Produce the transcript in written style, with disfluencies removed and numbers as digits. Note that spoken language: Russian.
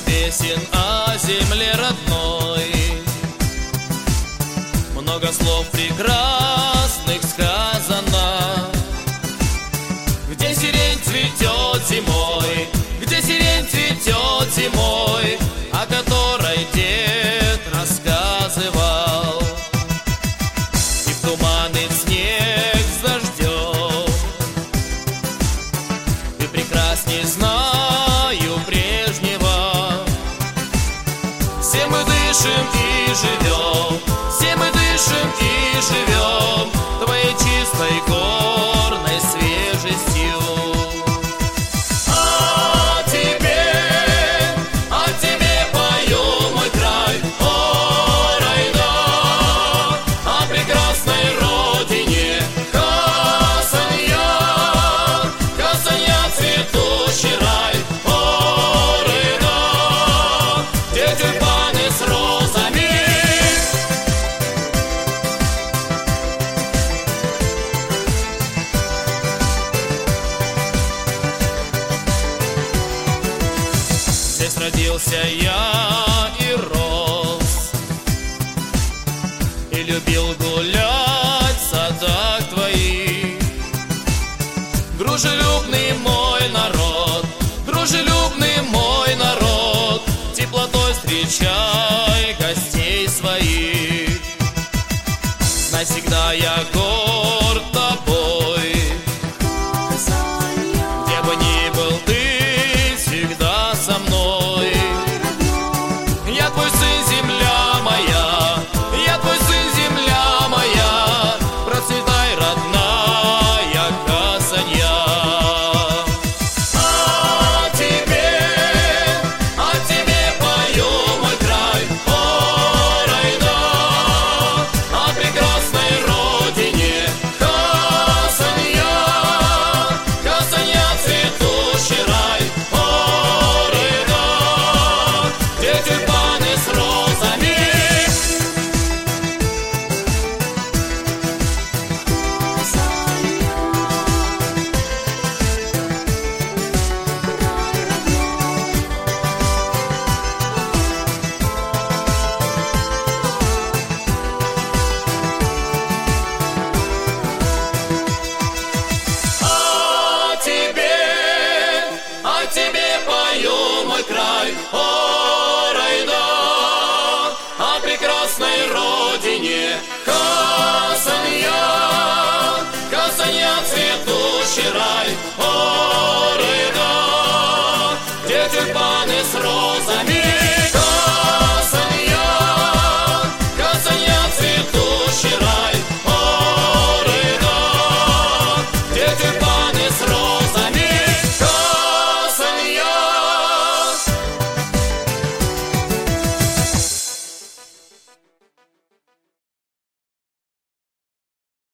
песен о земле родной, много слов прекрасных сказано. Где сирень цветет зимой, где сирень цветет зимой, о которой дед рассказывал. И в туман, и в снег с дождем, ты прекрасней знаю прежнего. Все мы дышим и живем, все мы дышим и живем твоей чистой горной свежестью. О тебе пою, мой край, о райда, о прекрасной родине. Хасанья, Хасанья, цветущий рай, о райда, где тюльпаны с розами. Здесь родился я и рос, и любил гулять в садах твоих. Дружелюбный мой народ, дружелюбный мой народ, теплотой встречай гостей своих. Знай, всегда я горд тобой, где бы ни был ты, всегда со мной. Я твой сын, земля моя, я твой сын, земля моя, процветай, родная Хасанья. О тебе пою, мой край, о райда, о прекрасной родине. Хасанья, Хасанья, цветущий рай, о райда, где тюльпаны с розами. О тебе пою, мой край, о райда, о прекрасной родине. Хасанья, Хасанья, цветущий рай, о райда, где тюльпаны с розами.